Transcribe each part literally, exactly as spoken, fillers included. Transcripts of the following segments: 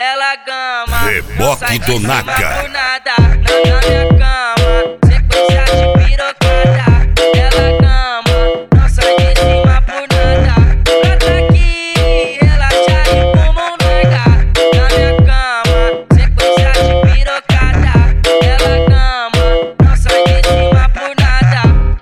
ela gama. Reboque do Naka. Nada, na, na minha cama, sequência de pirocada. Ela gama, não sai de cima por nada. Brota aqui, relaxa e fuma um nega. Na minha cama, sequência de pirocada. Ela gama, não sai de cima por nada.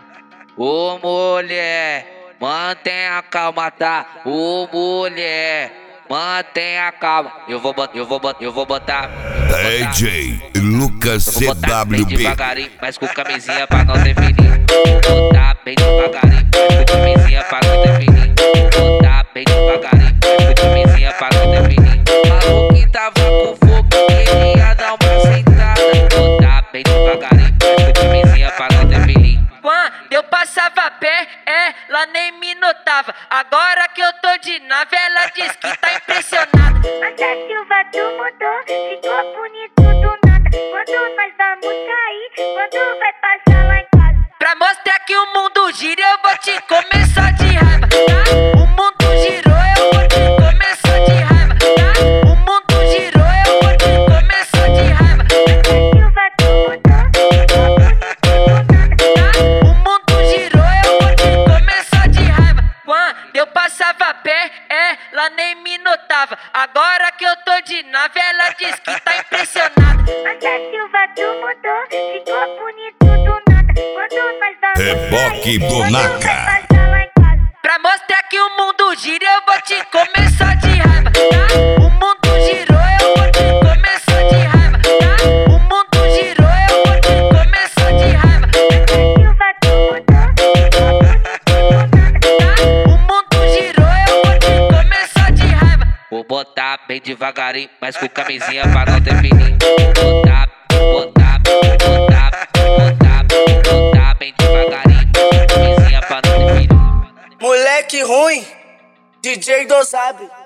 Ô mulher, mantenha a calma, tá? Ô mulher, mantenha calma. Eu vou botar, eu vou botar, eu vou botar. D J Lucas Eu vou botar bem C W B. devagarinho, mas com camisinha pra não definir. Vou botar bem devagarinho, mas com camisinha pra não definir. Vou botar bem devagarinho, mas com camisinha pra não definir. Falou que tava com fogo, queria dar uma sentada. Vou botar bem devagarinho, mas com camisinha pra não definir. Quando eu passava a pé, ela nem me notava. Agora que eu tô de nave, ela diz que tá impressionada. Mas a Silva tu mudou, ficou bonito do nada. Quando nós vamos sair, quando vai passar lá em casa. Pra mostrar que o mundo gira, eu vou te comer só de raiva, tá? O mundo girou, eu vou te comer só de raiva, tá? O mundo girou, eu vou te comer só de raiva. Mas a Silva tu mudou, ficou bonito do nada. Tá? O mundo girou, eu vou te comer só de raiva. Quando eu passava a pé, ela nem me notava. Agora que eu tô de nave, ela diz que tá impressionada. Mas a Silva tu mudou, ficou bonito do nada. Quando nós vamos Reboque sair, do quando Naka. vai passar lá em casa. Pra mostrar que o mundo gira, eu vou te comer só de raiva, tá? O mundo girou, eu vou te comer só de raiva, tá? O mundo girou, eu vou te comer só de raiva. Mas a Silva tu mudou, ficou bonito do nada. Tá? O mundo girou, eu vou te comer só de raiva. Vou botar bem devagarinho, mas com camisinha pra não definir. Vou botar, vou botar, vou botar, vou botar, vou botar bem devagarinho, com camisinha pra não definir. Moleque ruim, D J do Sabe.